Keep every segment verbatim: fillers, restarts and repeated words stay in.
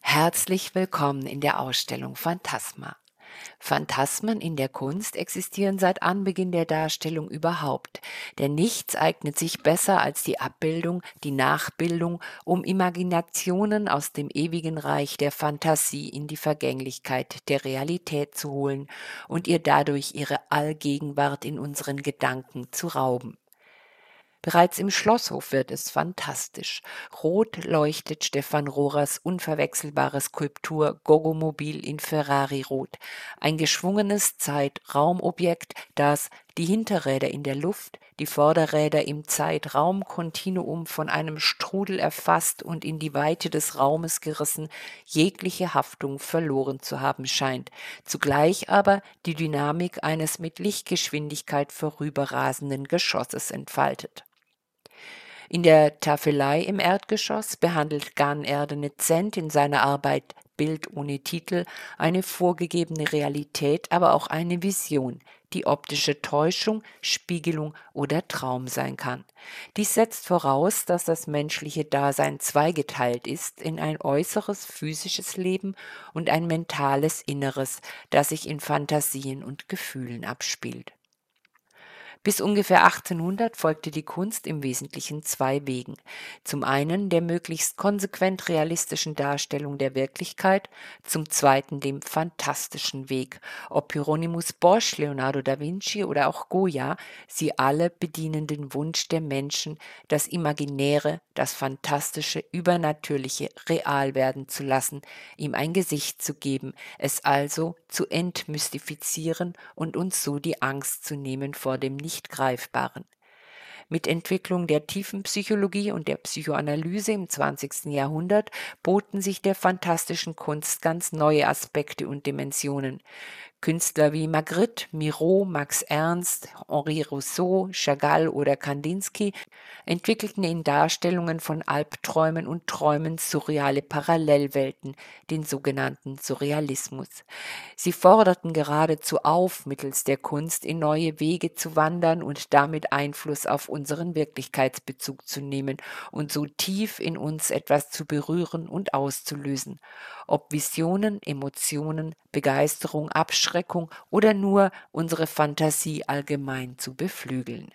Herzlich willkommen in der Ausstellung Phantasma. Phantasmen in der Kunst existieren seit Anbeginn der Darstellung überhaupt, denn nichts eignet sich besser als die Abbildung, die Nachbildung, um Imaginationen aus dem ewigen Reich der Fantasie in die Vergänglichkeit der Realität zu holen und ihr dadurch ihre Allgegenwart in unseren Gedanken zu rauben. Bereits im Schlosshof wird es fantastisch. Rot leuchtet Stefan Rohrs unverwechselbare Skulptur Goggomobil in Ferrari-Rot, ein geschwungenes Zeit-Raum-Objekt, das die Hinterräder in der Luft, die Vorderräder im Zeit-Raum-Kontinuum von einem Strudel erfasst und in die Weite des Raumes gerissen, jegliche Haftung verloren zu haben scheint, zugleich aber die Dynamik eines mit Lichtgeschwindigkeit vorüberrasenden Geschosses entfaltet. In der Tafelei im Erdgeschoss behandelt Gan Erdene Zent in seiner Arbeit Bild ohne Titel eine vorgegebene Realität, aber auch eine Vision, die optische Täuschung, Spiegelung oder Traum sein kann. Dies setzt voraus, dass das menschliche Dasein zweigeteilt ist in ein äußeres physisches Leben und ein mentales Inneres, das sich in Fantasien und Gefühlen abspielt. Bis ungefähr achtzehnhundert folgte die Kunst im Wesentlichen zwei Wegen. Zum einen der möglichst konsequent realistischen Darstellung der Wirklichkeit, zum zweiten dem phantastischen Weg. Ob Hieronymus Bosch, Leonardo da Vinci oder auch Goya, sie alle bedienen den Wunsch der Menschen, das Imaginäre, das Fantastische, Übernatürliche real werden zu lassen, ihm ein Gesicht zu geben, es also zu entmystifizieren und uns so die Angst zu nehmen vor dem Nicht-Greifbaren. Mit Entwicklung der Tiefenpsychologie und der Psychoanalyse im zwanzigsten Jahrhundert boten sich der phantastischen Kunst ganz neue Aspekte und Dimensionen. Künstler wie Magritte, Miro, Max Ernst, Henri Rousseau, Chagall oder Kandinsky entwickelten in Darstellungen von Albträumen und Träumen surreale Parallelwelten, den sogenannten Surrealismus. Sie forderten geradezu auf, mittels der Kunst in neue Wege zu wandern und damit Einfluss auf unseren Wirklichkeitsbezug zu nehmen und so tief in uns etwas zu berühren und auszulösen. Ob Visionen, Emotionen, Begeisterung, Abschreckung oder nur unsere Fantasie allgemein zu beflügeln.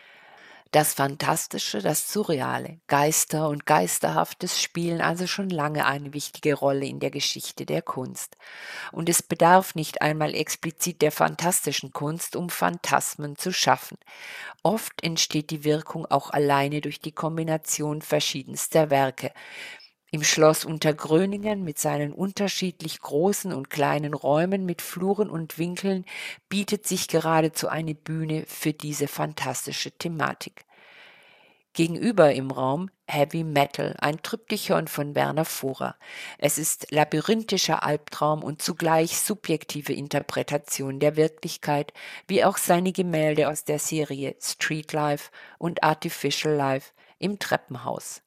Das Fantastische, das Surreale, Geister und Geisterhaftes spielen also schon lange eine wichtige Rolle in der Geschichte der Kunst. Und es bedarf nicht einmal explizit der phantastischen Kunst, um Phantasmen zu schaffen. Oft entsteht die Wirkung auch alleine durch die Kombination verschiedenster Werke. Im Schloss Untergröningen mit seinen unterschiedlich großen und kleinen Räumen mit Fluren und Winkeln bietet sich geradezu eine Bühne für diese fantastische Thematik. Gegenüber im Raum Heavy Metal, ein Triptychon von Werner Forer. Es ist labyrinthischer Albtraum und zugleich subjektive Interpretation der Wirklichkeit, wie auch seine Gemälde aus der Serie Street Life und Artificial Life im Treppenhaus.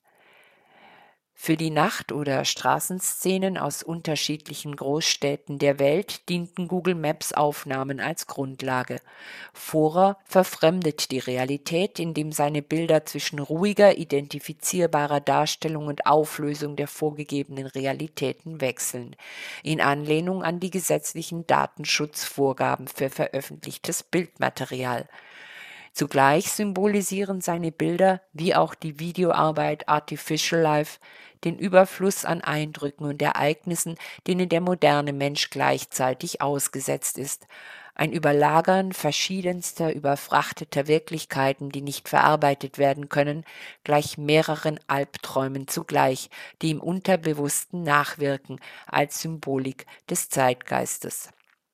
Für die Nacht- oder Straßenszenen aus unterschiedlichen Großstädten der Welt dienten Google Maps Aufnahmen als Grundlage. Forer verfremdet die Realität, indem seine Bilder zwischen ruhiger, identifizierbarer Darstellung und Auflösung der vorgegebenen Realitäten wechseln, in Anlehnung an die gesetzlichen Datenschutzvorgaben für veröffentlichtes Bildmaterial. Zugleich symbolisieren seine Bilder, wie auch die Videoarbeit Artificial Life, den Überfluss an Eindrücken und Ereignissen, denen der moderne Mensch gleichzeitig ausgesetzt ist. Ein Überlagern verschiedenster, überfrachteter Wirklichkeiten, die nicht verarbeitet werden können, gleich mehreren Albträumen zugleich, die im Unterbewussten nachwirken, als Symbolik des Zeitgeistes.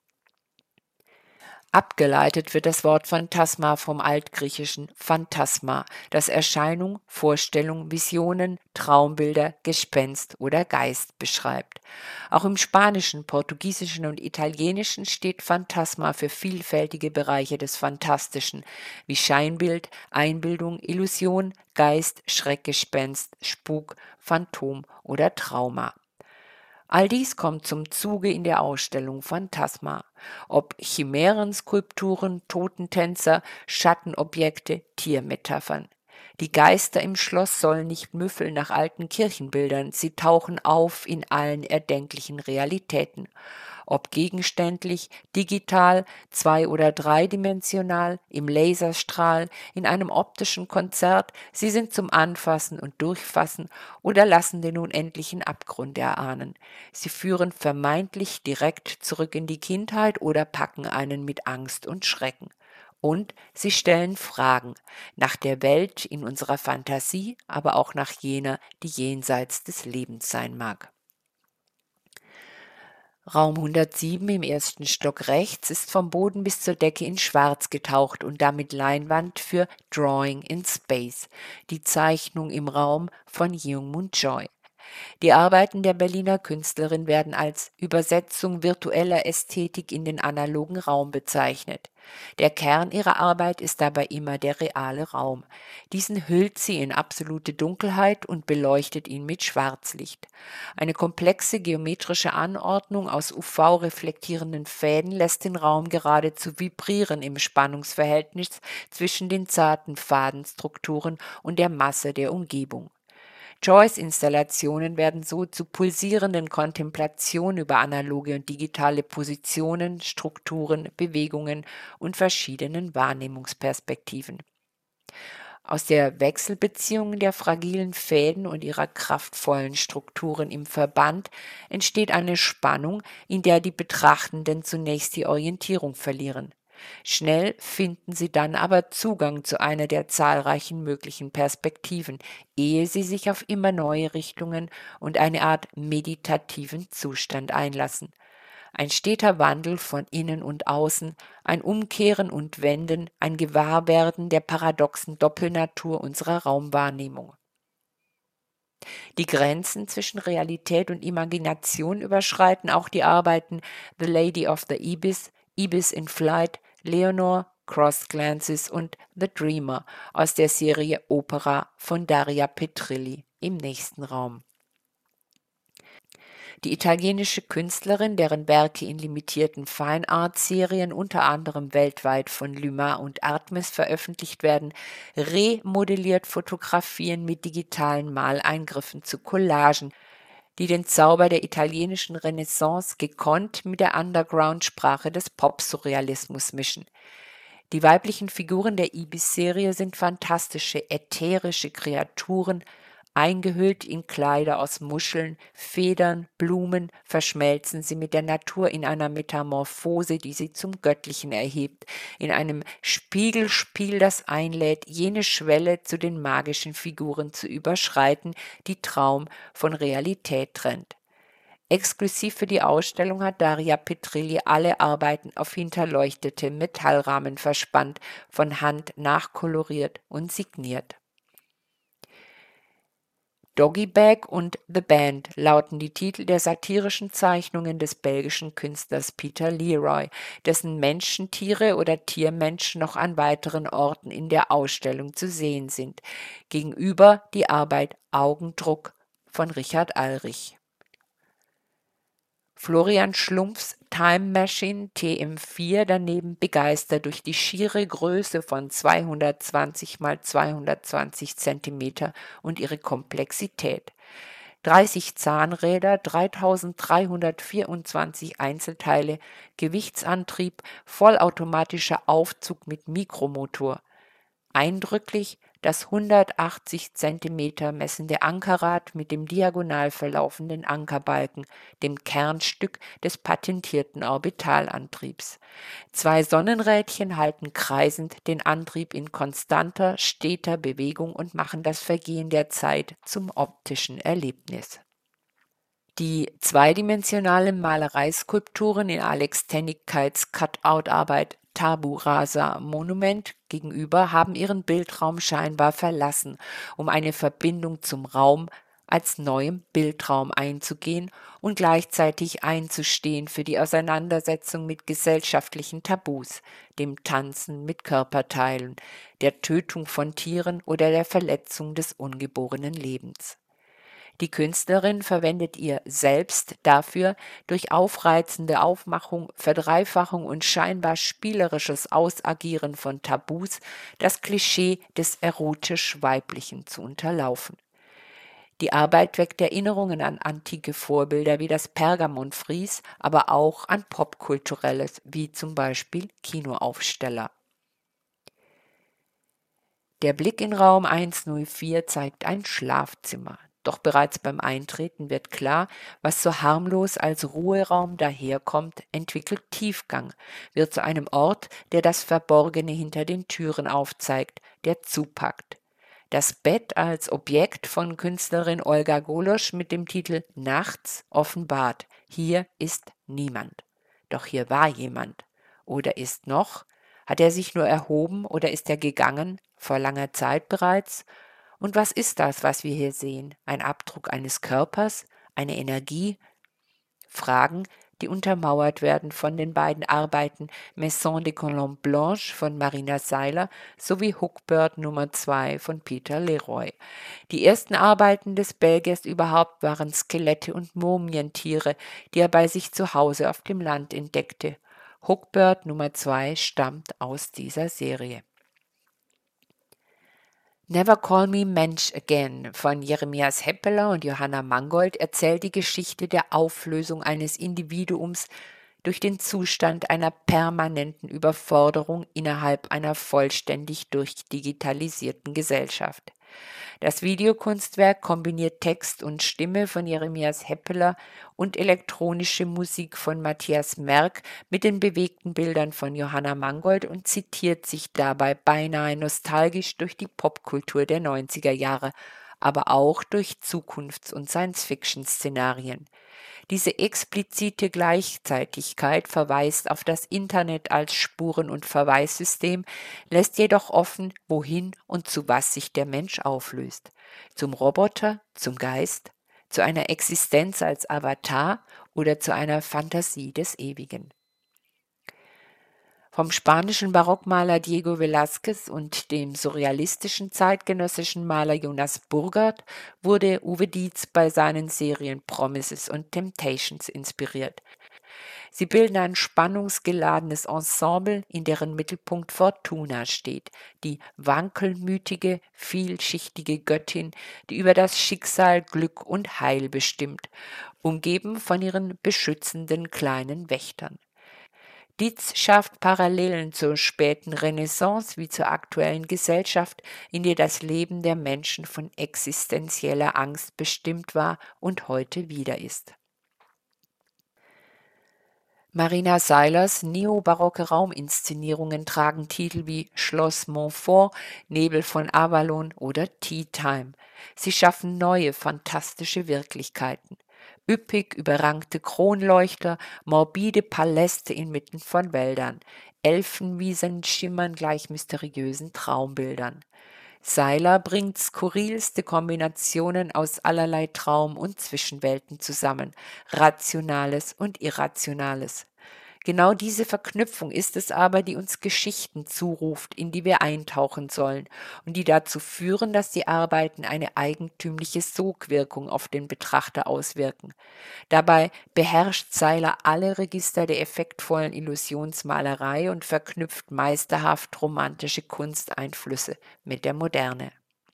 Abgeleitet wird das Wort Phantasma vom altgriechischen Phantasma, das Erscheinung, Vorstellung, Visionen, Traumbilder, Gespenst oder Geist beschreibt. Auch im Spanischen, Portugiesischen und Italienischen steht Phantasma für vielfältige Bereiche des Phantastischen, wie Scheinbild, Einbildung, Illusion, Geist, Schreckgespenst, Spuk, Phantom oder Trauma. All dies kommt zum Zuge in der Ausstellung Phantasma. Ob Chimären, Skulpturen, Totentänzer, Schattenobjekte, Tiermetaphern. Die Geister im Schloss sollen nicht müffeln nach alten Kirchenbildern, sie tauchen auf in allen erdenklichen Realitäten. Ob gegenständlich, digital, zwei- oder dreidimensional, im Laserstrahl, in einem optischen Konzert, sie sind zum Anfassen und Durchfassen oder lassen den unendlichen Abgrund erahnen. Sie führen vermeintlich direkt zurück in die Kindheit oder packen einen mit Angst und Schrecken. Und sie stellen Fragen nach der Welt in unserer Fantasie, aber auch nach jener, die jenseits des Lebens sein mag. Raum hundertsieben im ersten Stock rechts ist vom Boden bis zur Decke in Schwarz getaucht und damit Leinwand für Drawing in Space, die Zeichnung im Raum von Young-Moon Choi. Die Arbeiten der Berliner Künstlerin werden als Übersetzung virtueller Ästhetik in den analogen Raum bezeichnet. Der Kern ihrer Arbeit ist dabei immer der reale Raum. Diesen hüllt sie in absolute Dunkelheit und beleuchtet ihn mit Schwarzlicht. Eine komplexe geometrische Anordnung aus U V-reflektierenden Fäden lässt den Raum geradezu vibrieren im Spannungsverhältnis zwischen den zarten Fadenstrukturen und der Masse der Umgebung. Joys Installationen werden so zu pulsierenden Kontemplationen über analoge und digitale Positionen, Strukturen, Bewegungen und verschiedenen Wahrnehmungsperspektiven. Aus der Wechselbeziehung der fragilen Fäden und ihrer kraftvollen Strukturen im Verband entsteht eine Spannung, in der die Betrachtenden zunächst die Orientierung verlieren. Schnell finden sie dann aber Zugang zu einer der zahlreichen möglichen Perspektiven, ehe sie sich auf immer neue Richtungen und eine Art meditativen Zustand einlassen. Ein steter Wandel von innen und außen, ein Umkehren und Wenden, ein Gewahrwerden der paradoxen Doppelnatur unserer Raumwahrnehmung. Die Grenzen zwischen Realität und Imagination überschreiten auch die Arbeiten The Lady of the Ibis, Ibis in Flight, Leonore, Cross Glances und The Dreamer aus der Serie Opera von Daria Petrilli im nächsten Raum. Die italienische Künstlerin, deren Werke in limitierten Fine-Art-Serien unter anderem weltweit von Lumas und Artemis veröffentlicht werden, remodelliert Fotografien mit digitalen Maleingriffen zu Collagen, die den Zauber der italienischen Renaissance gekonnt mit der Underground-Sprache des Pop-Surrealismus mischen. Die weiblichen Figuren der Ibis-Serie sind fantastische, ätherische Kreaturen, eingehüllt in Kleider aus Muscheln, Federn, Blumen, verschmelzen sie mit der Natur in einer Metamorphose, die sie zum Göttlichen erhebt, in einem Spiegelspiel, das einlädt, jene Schwelle zu den magischen Figuren zu überschreiten, die Traum von Realität trennt. Exklusiv für die Ausstellung hat Daria Petrilli alle Arbeiten auf hinterleuchtete Metallrahmen verspannt, von Hand nachkoloriert und signiert. Doggy Bag und The Band lauten die Titel der satirischen Zeichnungen des belgischen Künstlers Peter Leroy, dessen Menschentiere oder Tiermenschen noch an weiteren Orten in der Ausstellung zu sehen sind. Gegenüber die Arbeit Augendruck von Richard Alrich. Florian Schlumpfs Time Machine T M vier daneben begeistert durch die schiere Größe von zweihundertzwanzig mal zweihundertzwanzig Zentimeter und ihre Komplexität. dreißig Zahnräder, dreitausenddreihundertvierundzwanzig Einzelteile, Gewichtsantrieb, vollautomatischer Aufzug mit Mikromotor. Eindrücklich das hundertachtzig Zentimeter messende Ankerrad mit dem diagonal verlaufenden Ankerbalken, dem Kernstück des patentierten Orbitalantriebs. Zwei Sonnenrädchen halten kreisend den Antrieb in konstanter, steter Bewegung und machen das Vergehen der Zeit zum optischen Erlebnis. Die zweidimensionale Malereiskulpturen in Alex Tennigkeits Cutout-Arbeit Tabu Rasa Monument gegenüber haben ihren Bildraum scheinbar verlassen, um eine Verbindung zum Raum als neuem Bildraum einzugehen und gleichzeitig einzustehen für die Auseinandersetzung mit gesellschaftlichen Tabus, dem Tanzen mit Körperteilen, der Tötung von Tieren oder der Verletzung des ungeborenen Lebens. Die Künstlerin verwendet ihr Selbst dafür, durch aufreizende Aufmachung, Verdreifachung und scheinbar spielerisches Ausagieren von Tabus das Klischee des erotisch Weiblichen zu unterlaufen. Die Arbeit weckt Erinnerungen an antike Vorbilder wie das Pergamonfries, aber auch an Popkulturelles, wie zum Beispiel Kinoaufsteller. Der Blick in Raum hundertvier zeigt ein Schlafzimmer. Doch bereits beim Eintreten wird klar, was so harmlos als Ruheraum daherkommt, entwickelt Tiefgang, wird zu einem Ort, der das Verborgene hinter den Türen aufzeigt, der zupackt. Das Bett als Objekt von Künstlerin Olga Golosch mit dem Titel Nachts offenbart: Hier ist niemand. Doch hier war jemand. Oder ist noch? Hat er sich nur erhoben oder ist er gegangen, vor langer Zeit bereits? Und was ist das, was wir hier sehen? Ein Abdruck eines Körpers? Eine Energie? Fragen, die untermauert werden von den beiden Arbeiten Maison de Colombe Blanche von Marina Seiler sowie Hookbird Nummer zwei von Peter Leroy. Die ersten Arbeiten des Belgiers überhaupt waren Skelette und Mumientiere, die er bei sich zu Hause auf dem Land entdeckte. Hookbird Nummer zwei stammt aus dieser Serie. Never Call Me Mensch Again von Jeremias Heppeler und Johanna Mangold erzählt die Geschichte der Auflösung eines Individuums durch den Zustand einer permanenten Überforderung innerhalb einer vollständig durchdigitalisierten Gesellschaft. Das Videokunstwerk kombiniert Text und Stimme von Jeremias Heppeler und elektronische Musik von Matthias Merck mit den bewegten Bildern von Johanna Mangold und zitiert sich dabei beinahe nostalgisch durch die Popkultur der neunziger Jahre, aber auch durch Zukunfts- und Science-Fiction-Szenarien. Diese explizite Gleichzeitigkeit verweist auf das Internet als Spuren- und Verweissystem, lässt jedoch offen, wohin und zu was sich der Mensch auflöst. Zum Roboter, zum Geist, zu einer Existenz als Avatar oder zu einer Fantasie des Ewigen. Vom spanischen Barockmaler Diego Velázquez und dem surrealistischen zeitgenössischen Maler Jonas Burgard wurde Uwe Dietz bei seinen Serien Promises und Temptations inspiriert. Sie bilden ein spannungsgeladenes Ensemble, in deren Mittelpunkt Fortuna steht, die wankelmütige, vielschichtige Göttin, die über das Schicksal, Glück und Heil bestimmt, umgeben von ihren beschützenden kleinen Wächtern. Dietz schafft Parallelen zur späten Renaissance wie zur aktuellen Gesellschaft, in der das Leben der Menschen von existenzieller Angst bestimmt war und heute wieder ist. Marina Seilers neobarocke Rauminszenierungen tragen Titel wie Schloss Montfort, Nebel von Avalon oder Tea Time. Sie schaffen neue, fantastische Wirklichkeiten. Üppig überrankte Kronleuchter, morbide Paläste inmitten von Wäldern. Elfenwiesen schimmern gleich mysteriösen Traumbildern. Seiler bringt skurrilste Kombinationen aus allerlei Traum- und Zwischenwelten zusammen, Rationales und Irrationales. Genau diese Verknüpfung ist es aber, die uns Geschichten zuruft, in die wir eintauchen sollen und die dazu führen, dass die Arbeiten eine eigentümliche Sogwirkung auf den Betrachter auswirken. Dabei beherrscht Seiler alle Register der effektvollen Illusionsmalerei und verknüpft meisterhaft romantische Kunsteinflüsse mit der Moderne.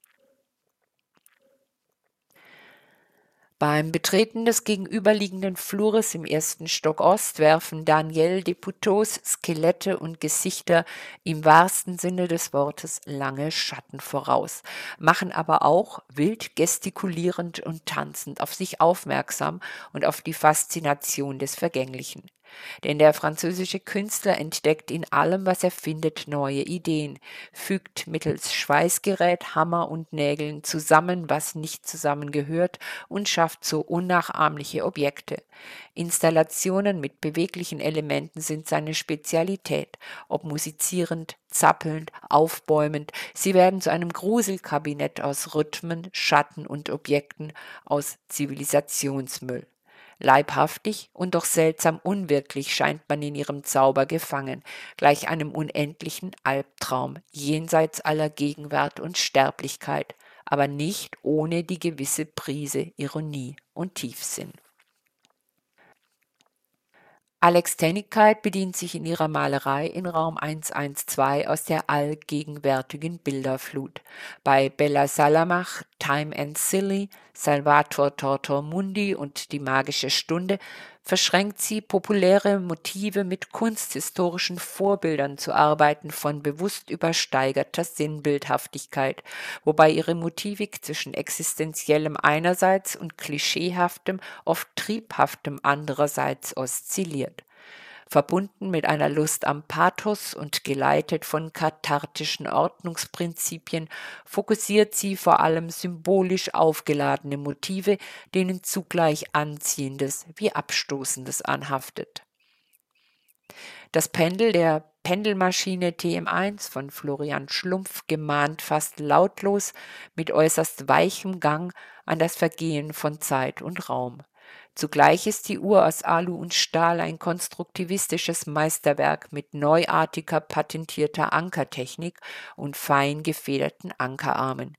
Beim Betreten des gegenüberliegenden Flures im ersten Stock Ost werfen Daniel Deputeaus Skelette und Gesichter im wahrsten Sinne des Wortes lange Schatten voraus, machen aber auch wild gestikulierend und tanzend auf sich aufmerksam und auf die Faszination des Vergänglichen. Denn der französische Künstler entdeckt in allem, was er findet, neue Ideen, fügt mittels Schweißgerät, Hammer und Nägeln zusammen, was nicht zusammengehört, und schafft so unnachahmliche Objekte. Installationen mit beweglichen Elementen sind seine Spezialität, ob musizierend, zappelnd, aufbäumend, sie werden zu einem Gruselkabinett aus Rhythmen, Schatten und Objekten, aus Zivilisationsmüll. Leibhaftig und doch seltsam unwirklich scheint man in ihrem Zauber gefangen, gleich einem unendlichen Albtraum, jenseits aller Gegenwart und Sterblichkeit, aber nicht ohne die gewisse Prise Ironie und Tiefsinn. Alex Tennigkeit bedient sich in ihrer Malerei in Raum hundertzwölf aus der allgegenwärtigen Bilderflut. Bei Bella Salamach, Time and Silly, Salvator Tortor-Mundi und Die magische Stunde verschränkt sie populäre Motive mit kunsthistorischen Vorbildern zu Arbeiten von bewusst übersteigerter Sinnbildhaftigkeit, wobei ihre Motivik zwischen existenziellem einerseits und klischeehaftem, oft triebhaftem andererseits oszilliert. Verbunden mit einer Lust am Pathos und geleitet von kathartischen Ordnungsprinzipien fokussiert sie vor allem symbolisch aufgeladene Motive, denen zugleich Anziehendes wie Abstoßendes anhaftet. Das Pendel der Pendelmaschine T M eins von Florian Schlumpf gemahnt fast lautlos mit äußerst weichem Gang an das Vergehen von Zeit und Raum. Zugleich ist die Uhr aus Alu und Stahl ein konstruktivistisches Meisterwerk mit neuartiger patentierter Ankertechnik und fein gefederten Ankerarmen.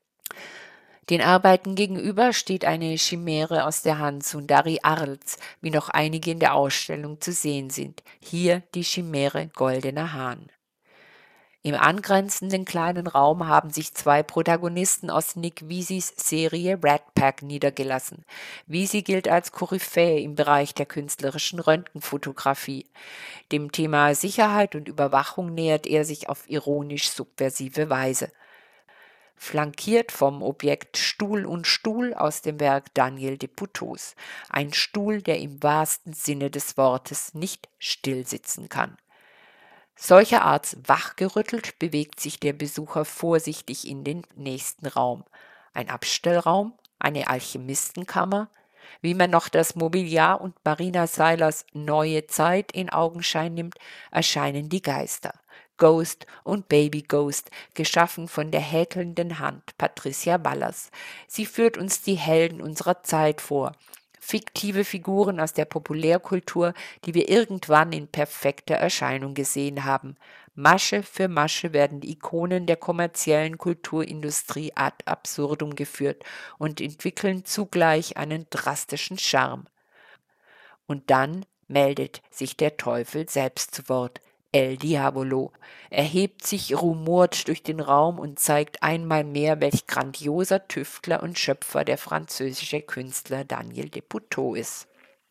Den Arbeiten gegenüber steht eine Chimäre aus der Hand Sundari Arls, wie noch einige in der Ausstellung zu sehen sind. Hier die Chimäre Goldener Hahn. Im angrenzenden kleinen Raum haben sich zwei Protagonisten aus Nick Visis Serie Rat Pack niedergelassen. Visi gilt als Koryphäe im Bereich der künstlerischen Röntgenfotografie. Dem Thema Sicherheit und Überwachung nähert er sich auf ironisch-subversive Weise. Flankiert vom Objekt Stuhl und Stuhl aus dem Werk Daniel Deputeaus. Ein Stuhl, der im wahrsten Sinne des Wortes nicht stillsitzen kann. Solcherorts wachgerüttelt bewegt sich der Besucher vorsichtig in den nächsten Raum. Ein Abstellraum, eine Alchemistenkammer, wie man noch das Mobiliar und Marina Seilers Neue Zeit in Augenschein nimmt, erscheinen die Geister. Ghost und Baby Ghost, geschaffen von der häkelnden Hand Patricia Wallers. Sie führt uns die Helden unserer Zeit vor. Fiktive Figuren aus der Populärkultur, die wir irgendwann in perfekter Erscheinung gesehen haben. Masche für Masche werden die Ikonen der kommerziellen Kulturindustrie ad absurdum geführt und entwickeln zugleich einen drastischen Charme. Und dann meldet sich der Teufel selbst zu Wort. El Diavolo erhebt sich, rumort durch den Raum und zeigt einmal mehr, welch grandioser Tüftler und Schöpfer der französische Künstler Daniel Deputeau ist.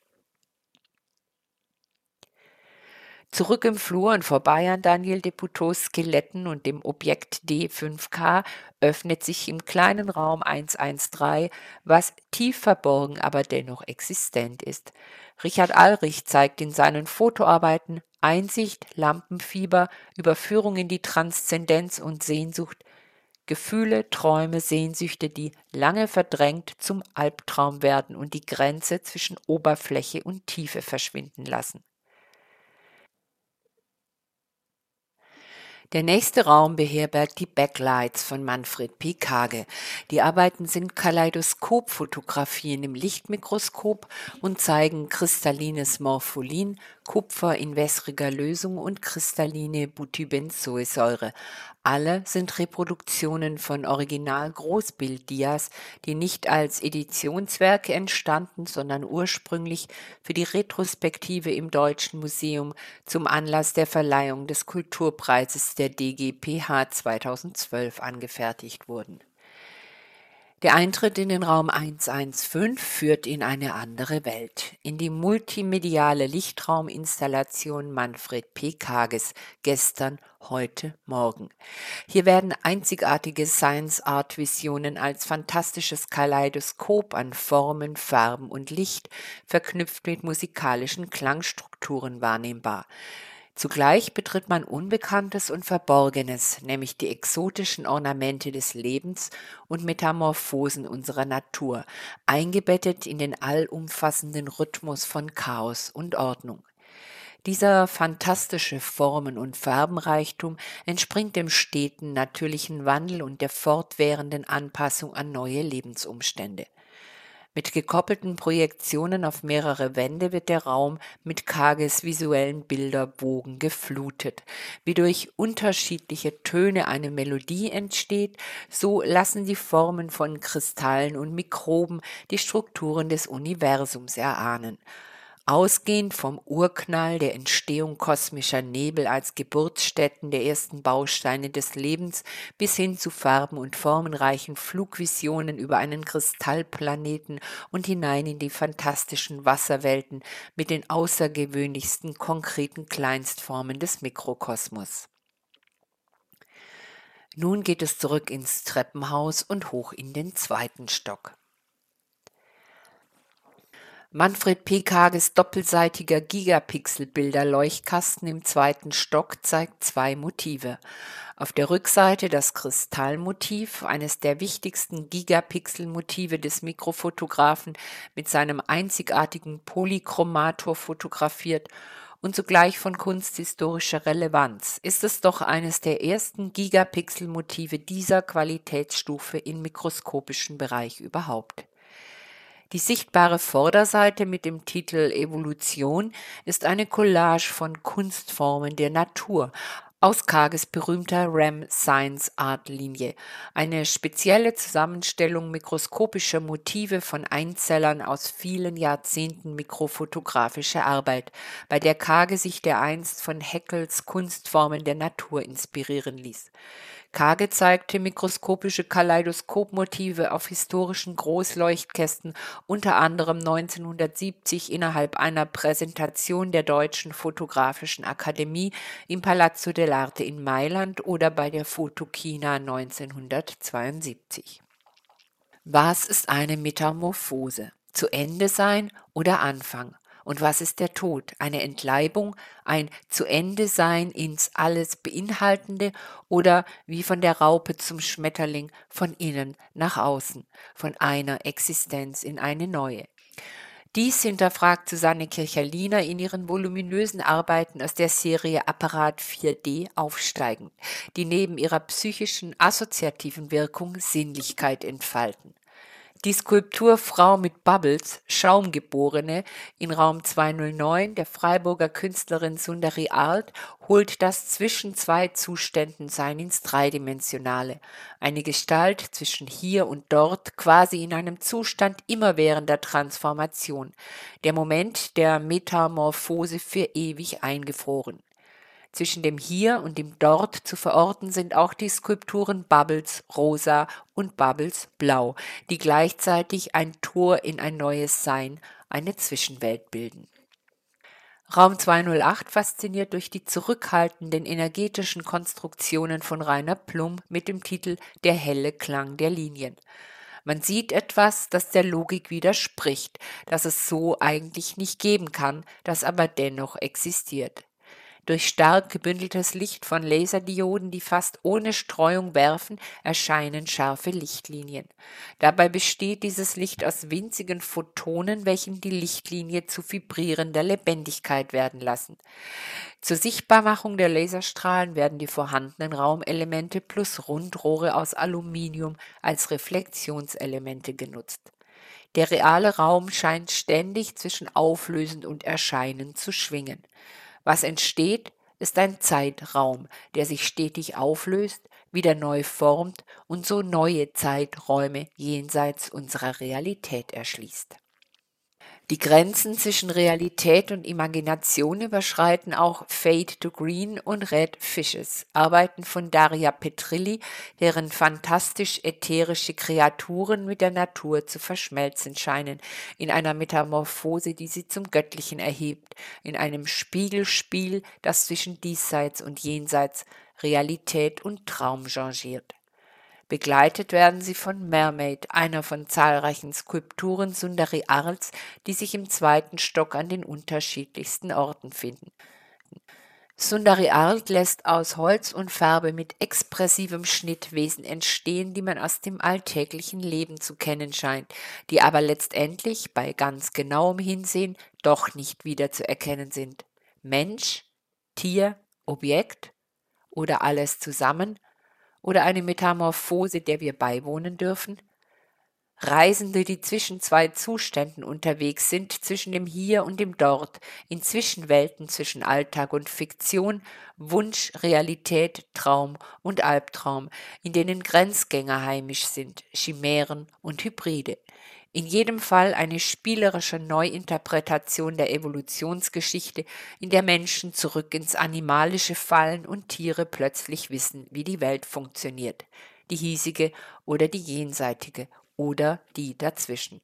Zurück im Flur und vorbei an Daniel Deputeaus Skeletten und dem Objekt D fünf K öffnet sich im kleinen Raum hundertzdreizehn, was tief verborgen, aber dennoch existent ist. Richard Alrich zeigt in seinen Fotoarbeiten Einsicht, Lampenfieber, Überführung in die Transzendenz und Sehnsucht, Gefühle, Träume, Sehnsüchte, die lange verdrängt zum Albtraum werden und die Grenze zwischen Oberfläche und Tiefe verschwinden lassen. Der nächste Raum beherbergt die Backlights von Manfred P. Kage. Die Arbeiten sind Kaleidoskopfotografien im Lichtmikroskop und zeigen kristallines Morpholin, Kupfer in wässriger Lösung und kristalline Butybenzoesäure. Alle sind Reproduktionen von Original-Großbilddias, die nicht als Editionswerke entstanden, sondern ursprünglich für die Retrospektive im Deutschen Museum zum Anlass der Verleihung des Kulturpreises der D G P H zweitausendzwölf angefertigt wurden. Der Eintritt in den Raum hundertfünfzehn führt in eine andere Welt, in die multimediale Lichtrauminstallation Manfred P. Kages Gestern, heute, morgen. Hier werden einzigartige Science-Art-Visionen als fantastisches Kaleidoskop an Formen, Farben und Licht, verknüpft mit musikalischen Klangstrukturen wahrnehmbar. Zugleich betritt man Unbekanntes und Verborgenes, nämlich die exotischen Ornamente des Lebens und Metamorphosen unserer Natur, eingebettet in den allumfassenden Rhythmus von Chaos und Ordnung. Dieser fantastische Formen- und Farbenreichtum entspringt dem steten, natürlichen Wandel und der fortwährenden Anpassung an neue Lebensumstände. Mit gekoppelten Projektionen auf mehrere Wände wird der Raum mit Kages visuellen Bilderbogen geflutet. Wie durch unterschiedliche Töne eine Melodie entsteht, so lassen die Formen von Kristallen und Mikroben die Strukturen des Universums erahnen. Ausgehend vom Urknall, der Entstehung kosmischer Nebel als Geburtsstätten der ersten Bausteine des Lebens bis hin zu farben- und formenreichen Flugvisionen über einen Kristallplaneten und hinein in die fantastischen Wasserwelten mit den außergewöhnlichsten konkreten Kleinstformen des Mikrokosmos. Nun geht es zurück ins Treppenhaus und hoch in den zweiten Stock. Manfred P. Kages doppelseitiger Gigapixel-Bilder-Leuchtkasten im zweiten Stock zeigt zwei Motive. Auf der Rückseite das Kristallmotiv, eines der wichtigsten Gigapixel-Motive des Mikrofotografen, mit seinem einzigartigen Polychromator fotografiert und zugleich von kunsthistorischer Relevanz, ist es doch eines der ersten Gigapixel-Motive dieser Qualitätsstufe im mikroskopischen Bereich überhaupt. Die sichtbare Vorderseite mit dem Titel Evolution ist eine Collage von Kunstformen der Natur aus Kages berühmter Ram Science Art Linie, eine spezielle Zusammenstellung mikroskopischer Motive von Einzellern aus vielen Jahrzehnten mikrofotografischer Arbeit, bei der Kage sich dereinst von Haeckels Kunstformen der Natur inspirieren ließ. Kage zeigte mikroskopische Kaleidoskopmotive auf historischen Großleuchtkästen, unter anderem neunzehnhundertsiebzig innerhalb einer Präsentation der Deutschen Fotographischen Akademie im Palazzo dell'Arte in Mailand oder bei der Photokina neunzehnhundertzweiundsiebzig. Was ist eine Metamorphose? Zu Ende sein oder Anfang? Und was ist der Tod? Eine Entleibung, ein Zu-Ende-Sein ins Alles Beinhaltende oder wie von der Raupe zum Schmetterling von innen nach außen, von einer Existenz in eine neue? Dies hinterfragt Susanne Kircher-Liner in ihren voluminösen Arbeiten aus der Serie Apparat vier D aufsteigend, die neben ihrer psychischen assoziativen Wirkung Sinnlichkeit entfalten. Die Skulptur Frau mit Bubbles, Schaumgeborene, in Raum zweihundertneun der Freiburger Künstlerin Sundari Arlt holt das zwischen zwei Zuständen Sein ins Dreidimensionale, eine Gestalt zwischen hier und dort, quasi in einem Zustand immerwährender Transformation, der Moment der Metamorphose für ewig eingefroren. Zwischen dem Hier und dem Dort zu verorten sind auch die Skulpturen Bubbles Rosa und Bubbles Blau, die gleichzeitig ein Tor in ein neues Sein, eine Zwischenwelt bilden. Raum zweihundertacht fasziniert durch die zurückhaltenden energetischen Konstruktionen von Rainer Plum mit dem Titel Der helle Klang der Linien. Man sieht etwas, das der Logik widerspricht, das es so eigentlich nicht geben kann, das aber dennoch existiert. Durch stark gebündeltes Licht von Laserdioden, die fast ohne Streuung werfen, erscheinen scharfe Lichtlinien. Dabei besteht dieses Licht aus winzigen Photonen, welche die Lichtlinie zu vibrierender Lebendigkeit werden lassen. Zur Sichtbarmachung der Laserstrahlen werden die vorhandenen Raumelemente plus Rundrohre aus Aluminium als Reflexionselemente genutzt. Der reale Raum scheint ständig zwischen Auflösen und Erscheinen zu schwingen. Was entsteht, ist ein Zeitraum, der sich stetig auflöst, wieder neu formt und so neue Zeiträume jenseits unserer Realität erschließt. Die Grenzen zwischen Realität und Imagination überschreiten auch Fade to Green und Red Fishes, Arbeiten von Daria Petrilli, deren fantastisch ätherische Kreaturen mit der Natur zu verschmelzen scheinen, in einer Metamorphose, die sie zum Göttlichen erhebt, in einem Spiegelspiel, das zwischen Diesseits und Jenseits, Realität und Traum changiert. Begleitet werden sie von Mermaid, einer von zahlreichen Skulpturen Sundari Arls, die sich im zweiten Stock an den unterschiedlichsten Orten finden. Sundari Arlt lässt aus Holz und Farbe mit expressivem Schnitt Wesen entstehen, die man aus dem alltäglichen Leben zu kennen scheint, die aber letztendlich bei ganz genauem Hinsehen doch nicht wiederzuerkennen sind. Mensch, Tier, Objekt oder alles zusammen? Oder eine Metamorphose, der wir beiwohnen dürfen? Reisende, die zwischen zwei Zuständen unterwegs sind, zwischen dem Hier und dem Dort, in Zwischenwelten zwischen Alltag und Fiktion, Wunsch, Realität, Traum und Albtraum, in denen Grenzgänger heimisch sind, Chimären und Hybride. In jedem Fall eine spielerische Neuinterpretation der Evolutionsgeschichte, in der Menschen zurück ins Animalische fallen und Tiere plötzlich wissen, wie die Welt funktioniert, die hiesige oder die jenseitige oder die dazwischen.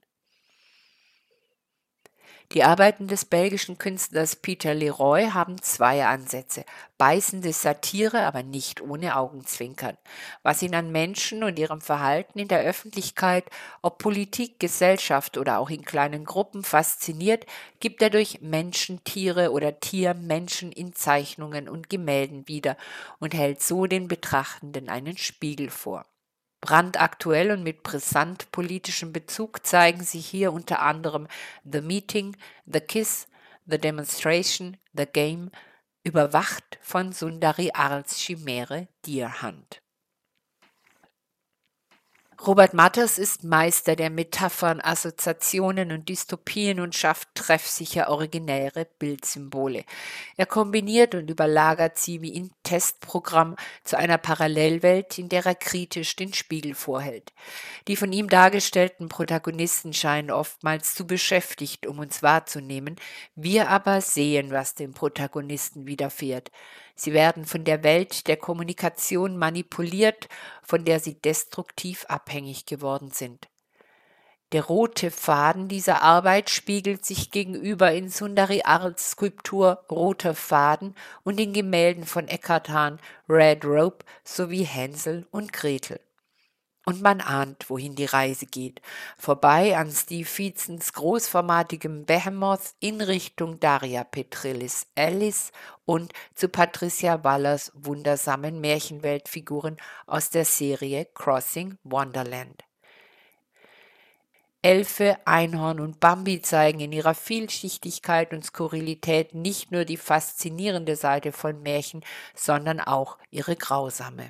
Die Arbeiten des belgischen Künstlers Pieter Leroy haben zwei Ansätze: beißende Satire, aber nicht ohne Augenzwinkern. Was ihn an Menschen und ihrem Verhalten in der Öffentlichkeit, ob Politik, Gesellschaft oder auch in kleinen Gruppen, fasziniert, gibt er durch Menschen, Tiere oder Tier-Menschen in Zeichnungen und Gemälden wieder und hält so den Betrachtenden einen Spiegel vor. Brandaktuell und mit brisant politischem Bezug zeigen sich hier unter anderem The Meeting, The Kiss, The Demonstration, The Game, überwacht von Sundari Arls Chimäre Deer Hunt. Robert Matters ist Meister der Metaphern, Assoziationen und Dystopien und schafft treffsicher originäre Bildsymbole. Er kombiniert und überlagert sie wie in Testprogramm zu einer Parallelwelt, in der er kritisch den Spiegel vorhält. Die von ihm dargestellten Protagonisten scheinen oftmals zu beschäftigt, um uns wahrzunehmen. Wir aber sehen, was dem Protagonisten widerfährt. Sie werden von der Welt der Kommunikation manipuliert, von der sie destruktiv abhängig geworden sind. Der rote Faden dieser Arbeit spiegelt sich gegenüber in Sundari Arls Skulptur Roter Faden und in Gemälden von Eckhard Hahn Red Rope sowie Hänsel und Gretel. Und man ahnt, wohin die Reise geht. Vorbei an Steve Featsons großformatigem Behemoth in Richtung Daria Petrillis Alice und zu Patricia Wallers wundersamen Märchenweltfiguren aus der Serie Crossing Wonderland. Elfe, Einhorn und Bambi zeigen in ihrer Vielschichtigkeit und Skurrilität nicht nur die faszinierende Seite von Märchen, sondern auch ihre grausame.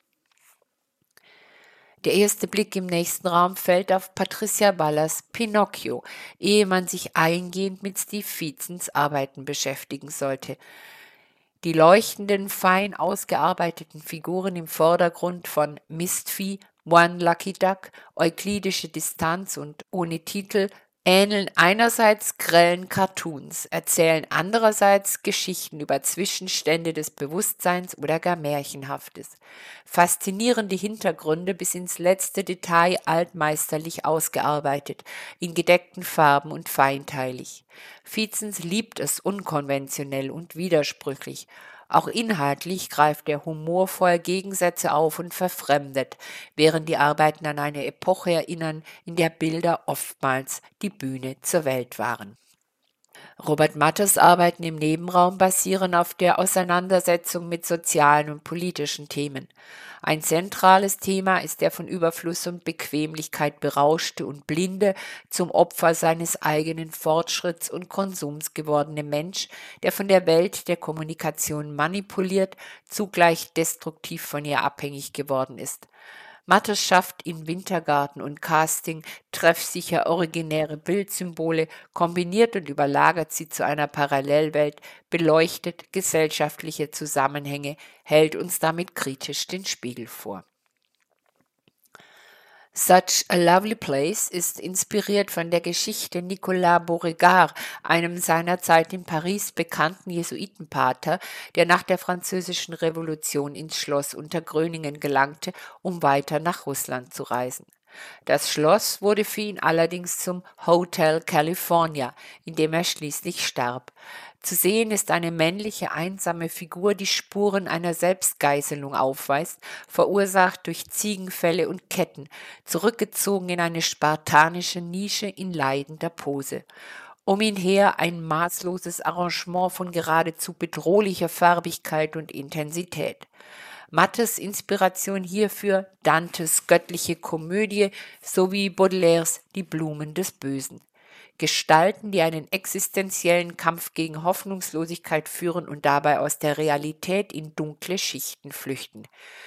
Der erste Blick im nächsten Raum fällt auf Patricia Wallers Pinocchio, ehe man sich eingehend mit Steve Featsons Arbeiten beschäftigen sollte. Die leuchtenden, fein ausgearbeiteten Figuren im Vordergrund von Mistvieh, One Lucky Duck, Euklidische Distanz und Ohne Titel ähneln einerseits grellen Cartoons, erzählen andererseits Geschichten über Zwischenstände des Bewusstseins oder gar Märchenhaftes. Faszinierende Hintergründe bis ins letzte Detail altmeisterlich ausgearbeitet, in gedeckten Farben und feinteilig. Featsons liebt es unkonventionell und widersprüchlich. Auch inhaltlich greift er humorvoll Gegensätze auf und verfremdet, während die Arbeiten an eine Epoche erinnern, in der Bilder oftmals die Bühne zur Welt waren. Robert Matters Arbeiten im Nebenraum basieren auf der Auseinandersetzung mit sozialen und politischen Themen. Ein zentrales Thema ist der von Überfluss und Bequemlichkeit berauschte und blinde, zum Opfer seines eigenen Fortschritts und Konsums gewordene Mensch, der von der Welt der Kommunikation manipuliert, zugleich destruktiv von ihr abhängig geworden ist. Matters schafft in Wintergarten und Casting treffsicher originäre Bildsymbole, kombiniert und überlagert sie zu einer Parallelwelt, beleuchtet gesellschaftliche Zusammenhänge, hält uns damit kritisch den Spiegel vor. Such a Lovely Place ist inspiriert von der Geschichte Nicolas Beauregard, einem seinerzeit in Paris bekannten Jesuitenpater, der nach der Französischen Revolution ins Schloss unter Gröningen gelangte, um weiter nach Russland zu reisen. Das Schloss wurde für ihn allerdings zum Hotel California, in dem er schließlich starb. Zu sehen ist eine männliche einsame Figur, die Spuren einer Selbstgeißelung aufweist, verursacht durch Ziegenfelle und Ketten, zurückgezogen in eine spartanische Nische in leidender Pose. Um ihn her ein maßloses Arrangement von geradezu bedrohlicher Farbigkeit und Intensität. Mattes Inspiration hierfür Dantes göttliche Komödie sowie Baudelaires Die Blumen des Bösen. Gestalten, die einen existenziellen Kampf gegen Hoffnungslosigkeit führen und dabei aus der Realität in dunkle Schichten flüchten.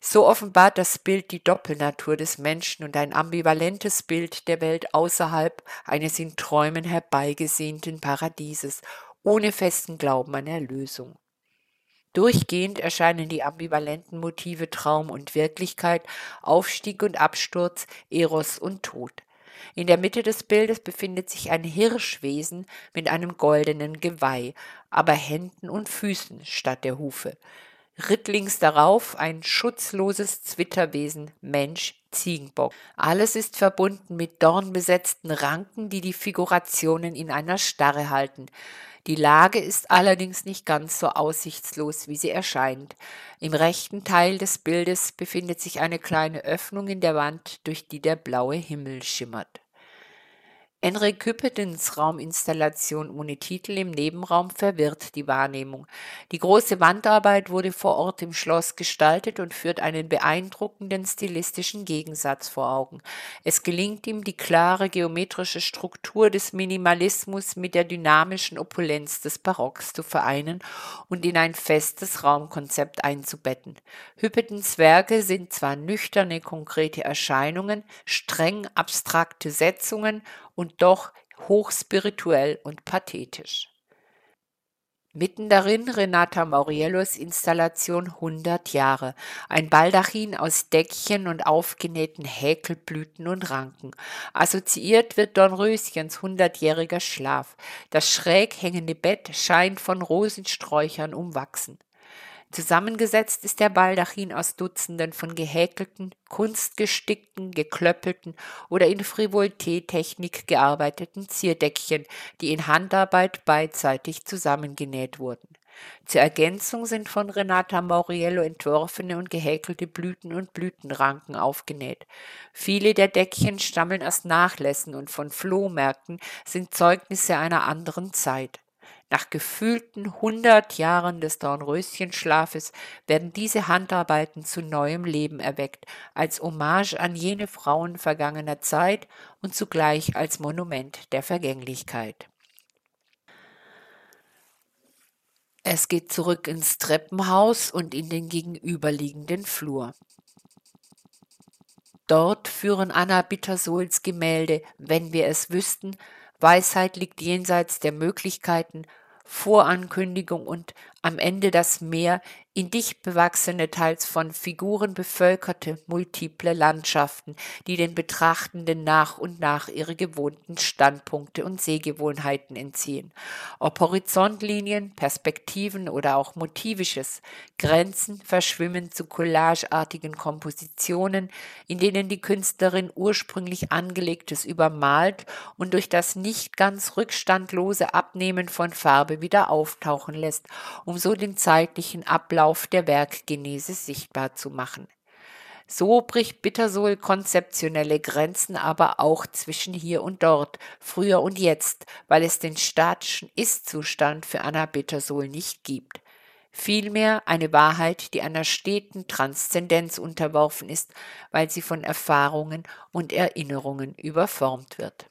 So offenbart das Bild die Doppelnatur des Menschen und ein ambivalentes Bild der Welt außerhalb eines in Träumen herbeigesehnten Paradieses, ohne festen Glauben an Erlösung. Durchgehend erscheinen die ambivalenten Motive Traum und Wirklichkeit, Aufstieg und Absturz, Eros und Tod. In der Mitte des Bildes befindet sich ein Hirschwesen mit einem goldenen Geweih, aber Händen und Füßen statt der Hufe. Rittlings darauf ein schutzloses Zwitterwesen, Mensch, Ziegenbock. Alles ist verbunden mit dornbesetzten Ranken, die die Figurationen in einer Starre halten. Die Lage ist allerdings nicht ganz so aussichtslos, wie sie erscheint. Im rechten Teil des Bildes befindet sich eine kleine Öffnung in der Wand, durch die der blaue Himmel schimmert. Enrique Hüppetens Rauminstallation ohne Titel im Nebenraum verwirrt die Wahrnehmung. Die große Wandarbeit wurde vor Ort im Schloss gestaltet und führt einen beeindruckenden stilistischen Gegensatz vor Augen. Es gelingt ihm, die klare geometrische Struktur des Minimalismus mit der dynamischen Opulenz des Barocks zu vereinen und in ein festes Raumkonzept einzubetten. Hüppetens Werke sind zwar nüchterne, konkrete Erscheinungen, streng abstrakte Setzungen und doch hochspirituell und pathetisch. Mitten darin Renata Mauriellos Installation hundert Jahre, ein Baldachin aus Deckchen und aufgenähten Häkelblüten und Ranken. Assoziiert wird Dornröschens hundertjähriger Schlaf. Das schräg hängende Bett scheint von Rosensträuchern umwachsen. Zusammengesetzt ist der Baldachin aus Dutzenden von gehäkelten, kunstgestickten, geklöppelten oder in Frivolité-Technik gearbeiteten Zierdeckchen, die in Handarbeit beidseitig zusammengenäht wurden. Zur Ergänzung sind von Renata Mauriello entworfene und gehäkelte Blüten und Blütenranken aufgenäht. Viele der Deckchen stammen aus Nachlässen und von Flohmärkten, sind Zeugnisse einer anderen Zeit. Nach gefühlten hundert Jahren des Dornröschenschlafes werden diese Handarbeiten zu neuem Leben erweckt, als Hommage an jene Frauen vergangener Zeit und zugleich als Monument der Vergänglichkeit. Es geht zurück ins Treppenhaus und in den gegenüberliegenden Flur. Dort führen Anna Bittersohls Gemälde, wenn wir es wüssten, Weisheit liegt jenseits der Möglichkeiten, Vorankündigung und am Ende das Meer in dicht bewachsene, teils von Figuren bevölkerte, multiple Landschaften, die den Betrachtenden nach und nach ihre gewohnten Standpunkte und Sehgewohnheiten entziehen. Ob Horizontlinien, Perspektiven oder auch Motivisches, Grenzen verschwimmen zu collageartigen Kompositionen, in denen die Künstlerin ursprünglich Angelegtes übermalt und durch das nicht ganz rückstandlose Abnehmen von Farbe wieder auftauchen lässt, um so den zeitlichen Ablauf der Werkgenese sichtbar zu machen. So bricht Bittersohl konzeptionelle Grenzen aber auch zwischen hier und dort, früher und jetzt, weil es den statischen Ist-Zustand für Anna Bittersohl nicht gibt. Vielmehr eine Wahrheit, die einer steten Transzendenz unterworfen ist, weil sie von Erfahrungen und Erinnerungen überformt wird.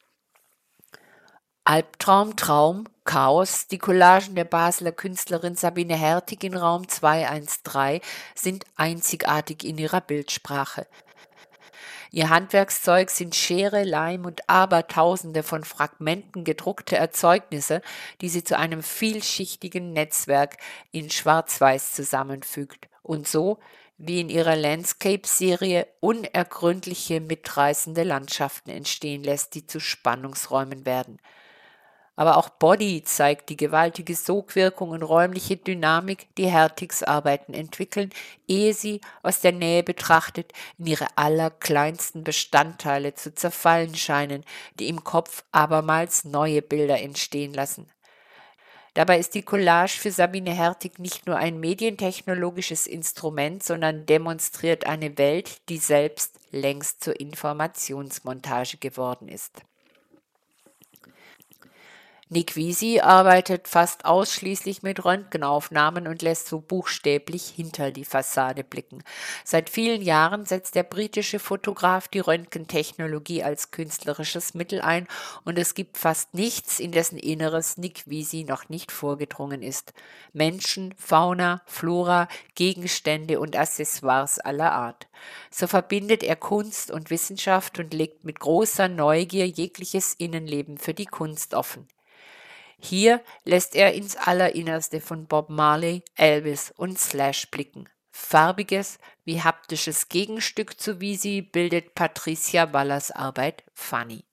Albtraum, Traum, Chaos, die Collagen der Basler Künstlerin Sabine Hertig in Raum zweihundertzdreizehn sind einzigartig in ihrer Bildsprache. Ihr Handwerkszeug sind Schere, Leim und Abertausende von Fragmenten gedruckte Erzeugnisse, die sie zu einem vielschichtigen Netzwerk in Schwarz-Weiß zusammenfügt und so, wie in ihrer Landscape-Serie, unergründliche, mitreißende Landschaften entstehen lässt, die zu Spannungsräumen werden. Aber auch Body zeigt die gewaltige Sogwirkung und räumliche Dynamik, die Hertigs Arbeiten entwickeln, ehe sie, aus der Nähe betrachtet, in ihre allerkleinsten Bestandteile zu zerfallen scheinen, die im Kopf abermals neue Bilder entstehen lassen. Dabei ist die Collage für Sabine Hertig nicht nur ein medientechnologisches Instrument, sondern demonstriert eine Welt, die selbst längst zur Informationsmontage geworden ist. Nick Vesey arbeitet fast ausschließlich mit Röntgenaufnahmen und lässt so buchstäblich hinter die Fassade blicken. Seit vielen Jahren setzt der britische Fotograf die Röntgentechnologie als künstlerisches Mittel ein und es gibt fast nichts, in dessen Inneres Nick Vesey noch nicht vorgedrungen ist. Menschen, Fauna, Flora, Gegenstände und Accessoires aller Art. So verbindet er Kunst und Wissenschaft und legt mit großer Neugier jegliches Innenleben für die Kunst offen. Hier lässt er ins Allerinnerste von Bob Marley, Elvis und Slash blicken. Farbiges wie haptisches Gegenstück zu Vesey bildet Patricia Wallers Arbeit Funny.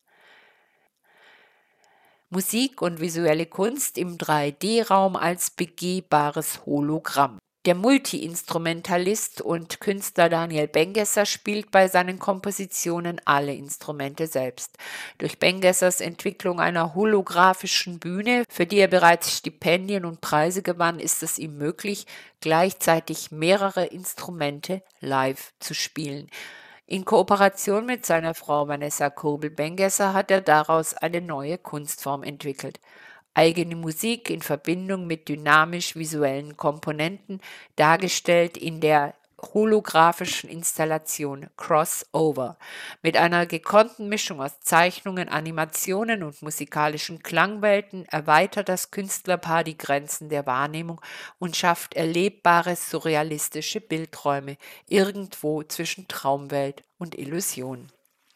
Musik und visuelle Kunst im drei D Raum als begehbares Hologramm. Der Multi-Instrumentalist und Künstler Daniel Bengesser spielt bei seinen Kompositionen alle Instrumente selbst. Durch Bengessers Entwicklung einer holographischen Bühne, für die er bereits Stipendien und Preise gewann, ist es ihm möglich, gleichzeitig mehrere Instrumente live zu spielen. In Kooperation mit seiner Frau Vanessa Kurbel-Bengesser hat er daraus eine neue Kunstform entwickelt. Eigene Musik in Verbindung mit dynamisch-visuellen Komponenten, dargestellt in der holographischen Installation Crossover. Mit einer gekonnten Mischung aus Zeichnungen, Animationen und musikalischen Klangwelten erweitert das Künstlerpaar die Grenzen der Wahrnehmung und schafft erlebbare, surrealistische Bildräume, irgendwo zwischen Traumwelt und Illusion.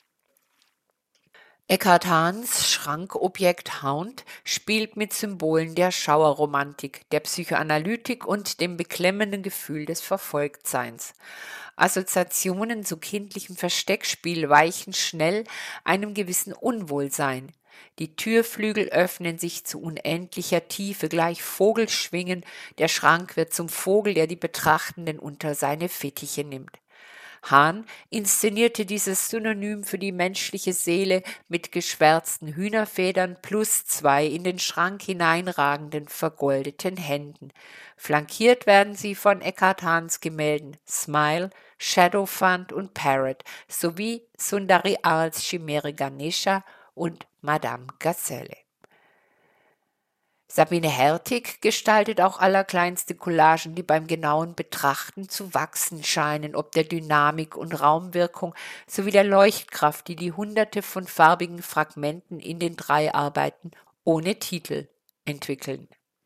Eckhard Hahns Schrankobjekt Hound spielt mit Symbolen der Schauerromantik, der Psychoanalytik und dem beklemmenden Gefühl des Verfolgtseins. Assoziationen zu kindlichem Versteckspiel weichen schnell einem gewissen Unwohlsein. Die Türflügel öffnen sich zu unendlicher Tiefe, gleich Vogelschwingen, der Schrank wird zum Vogel, der die Betrachtenden unter seine Fittiche nimmt. Hahn inszenierte dieses Synonym für die menschliche Seele mit geschwärzten Hühnerfedern plus zwei in den Schrank hineinragenden vergoldeten Händen. Flankiert werden sie von Eckhard Hahns Gemälden Smile, Shadowfund und Parrot sowie Sundari-Arls Chimäre Ganesha und Madame Gazelle. Sabine Hertig gestaltet auch allerkleinste Collagen, die beim genauen Betrachten zu wachsen scheinen, ob der Dynamik und Raumwirkung sowie der Leuchtkraft, die die Hunderte von farbigen Fragmenten in den drei Arbeiten ohne Titel entwickeln.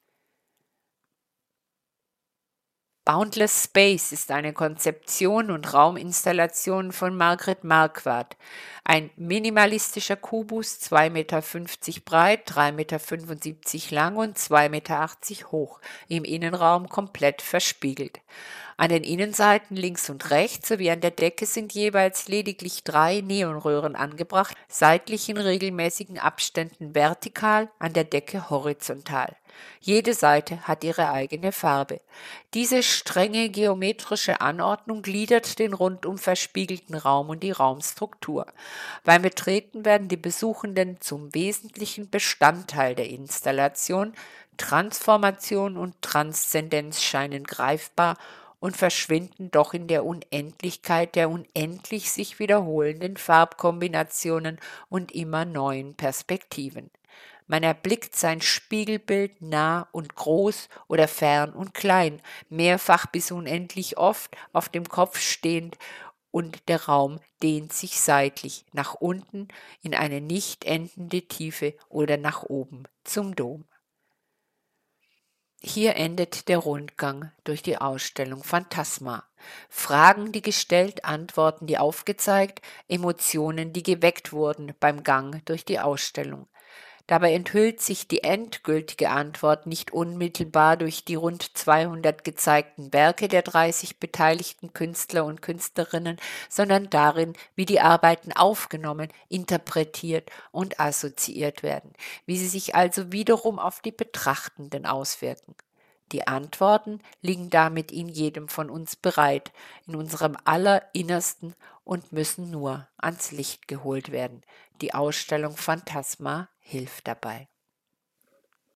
Boundless Space ist eine Konzeption und Rauminstallation von Margret Marquardt. Ein minimalistischer Kubus, zwei Meter fünfzig breit, drei Meter fünfundsiebzig lang und zwei Meter achtzig hoch, im Innenraum komplett verspiegelt. An den Innenseiten links und rechts sowie an der Decke sind jeweils lediglich drei Neonröhren angebracht, seitlich in regelmäßigen Abständen vertikal, an der Decke horizontal. Jede Seite hat ihre eigene Farbe. Diese strenge geometrische Anordnung gliedert den rundum verspiegelten Raum und die Raumstruktur. Beim Betreten werden die Besuchenden zum wesentlichen Bestandteil der Installation. Transformation und Transzendenz scheinen greifbar und verschwinden doch in der Unendlichkeit der unendlich sich wiederholenden Farbkombinationen und immer neuen Perspektiven. Man erblickt sein Spiegelbild nah und groß oder fern und klein, mehrfach bis unendlich oft auf dem Kopf stehend, und der Raum dehnt sich seitlich nach unten in eine nicht endende Tiefe oder nach oben zum Dom. Hier endet der Rundgang durch die Ausstellung Phantasma. Fragen, die gestellt, Antworten, die aufgezeigt, Emotionen, die geweckt wurden beim Gang durch die Ausstellung. Dabei enthüllt sich die endgültige Antwort nicht unmittelbar durch die rund zweihundert gezeigten Werke der dreißig beteiligten Künstler und Künstlerinnen, sondern darin, wie die Arbeiten aufgenommen, interpretiert und assoziiert werden, wie sie sich also wiederum auf die Betrachtenden auswirken. Die Antworten liegen damit in jedem von uns bereit, in unserem Allerinnersten und müssen nur ans Licht geholt werden. Die Ausstellung Phantasma hilft dabei.